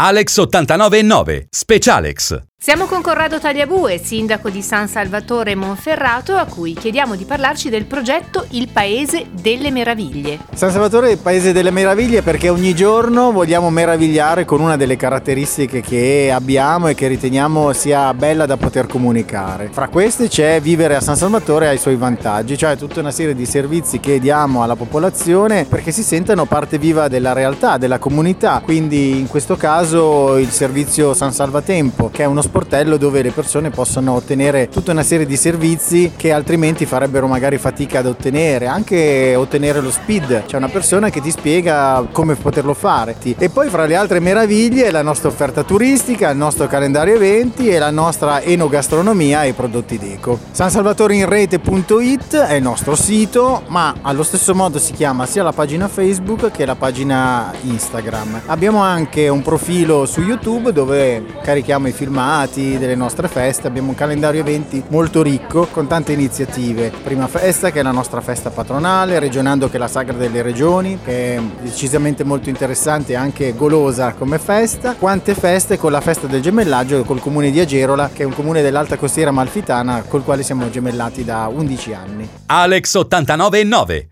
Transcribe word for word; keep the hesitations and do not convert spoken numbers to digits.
Alex ottantanove e nove, Specialex. Siamo con Corrado Tagliabue, sindaco di San Salvatore Monferrato, a cui chiediamo di parlarci del progetto Il Paese delle Meraviglie. San Salvatore è il Paese delle Meraviglie perché ogni giorno vogliamo meravigliare con una delle caratteristiche che abbiamo e che riteniamo sia bella da poter comunicare. Fra queste c'è vivere a San Salvatore ha i suoi vantaggi, cioè tutta una serie di servizi che diamo alla popolazione perché si sentano parte viva della realtà, della comunità. Quindi in questo caso il servizio San Salvatempo, che è uno sportello dove le persone possono ottenere tutta una serie di servizi che altrimenti farebbero magari fatica ad ottenere, anche ottenere lo speed, c'è una persona che ti spiega come poterlo fare. E poi fra le altre meraviglie la nostra offerta turistica, il nostro calendario eventi e la nostra enogastronomia e i prodotti d'eco. sansalvatoreinrete punto it è il nostro sito, ma allo stesso modo si chiama sia la pagina Facebook che la pagina Instagram. Abbiamo anche un profilo su YouTube dove carichiamo i filmati delle nostre feste, abbiamo un calendario eventi molto ricco con tante iniziative. Prima festa che è la nostra festa patronale, Regionando che è la sagra delle regioni, che è decisamente molto interessante e anche golosa come festa. Quante feste con la festa del gemellaggio col comune di Agerola, che è un comune dell'Alta Costiera Amalfitana col quale siamo gemellati da undici anni. Alex ottantanove e nove.